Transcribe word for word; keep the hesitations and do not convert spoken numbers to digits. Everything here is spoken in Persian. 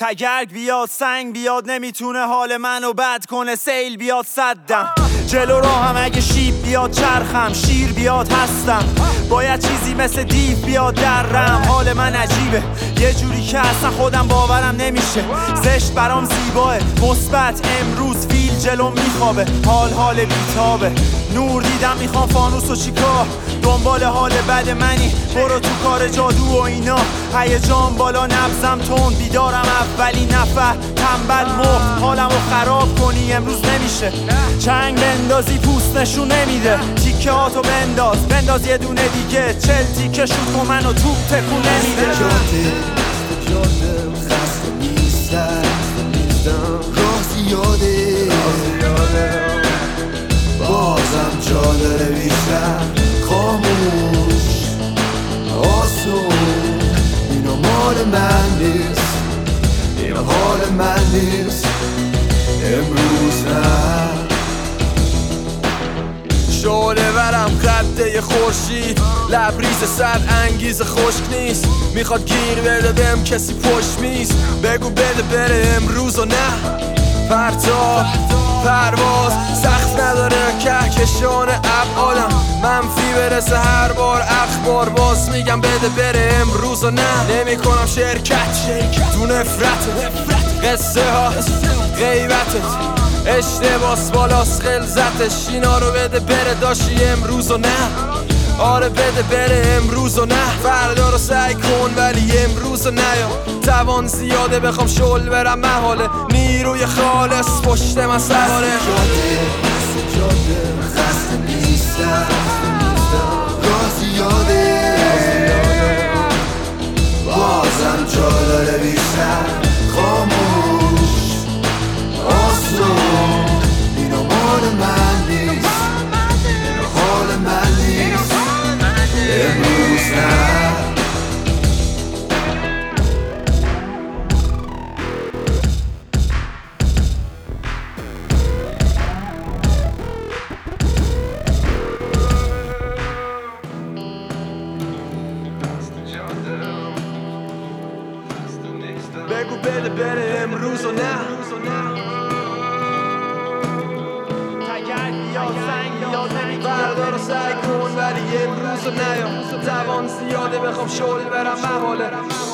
تگرگ بیاد سنگ بیاد نمیتونه حال منو بد کنه، سیل بیاد صدم جلو راهم، اگه شیب بیاد چرخم، شیر بیاد هستم، باید چیزی مثل دیو بیاد درم. حال من عجیبه یه جوری که اصلا خودم باورم نمیشه، زشت برام زیباه مثبت، امروز فیل جلو میخوابه، حال حال بیتابه، نور دیدم میخوام فانوس و چیکار، دنبال حال بد منی برو تو کار جادو و اینا، هیجان بالا نبزم تون، بیدارم اولی نفر تنبل مرد، حالمو خراب کنی امروز نمیشه، چنگ بندازی پوست نشون نمیده، تیکه هاتو بنداز بنداز یه دونه دیگه، چل تیکه شوت کن منو توپ تکون نمیده. جاده جاده خسته نیستم راه زیاده بازم جا داره بیشتر خاموش آسون، اینا مال من نیست، اینا حال من نیست امروز نه. شعله ورم قده خورشید، لبریز سر انگیز خشک نیست، میخواد گیر بده بهم کسی پشت میز، بگو بده بره امروز و نه. پرتاب پرواز سخت نداره کهکشان ابعادم، منفی برسه هر بار اخبار باز میگم بده بره امروز و نه. نمی کنم شرکت تو نفرت قصه ها غیبتت، اشتباس بالاس خلزتش، اینا رو بده بره داشتی امروز و نه. آره بده بره امروز و نه، فردا رو سعی کن ولی امروز و نیا، توان زیاده بخوام شل برم محاله، نیروی خالص پشت مسئله. جاده جاده خسته نیستم راه زیاده بازم جا داره بیشتر خاموش آسون، اینا مال من نیست، اینا حال من نیست امروز نه. بگو بده بره امروز و نه. تگرگ بیاد سنگ بیاد فردا رو سعی کن ولی امروز و نیا، توان زیاده بخوام شل برم محاله.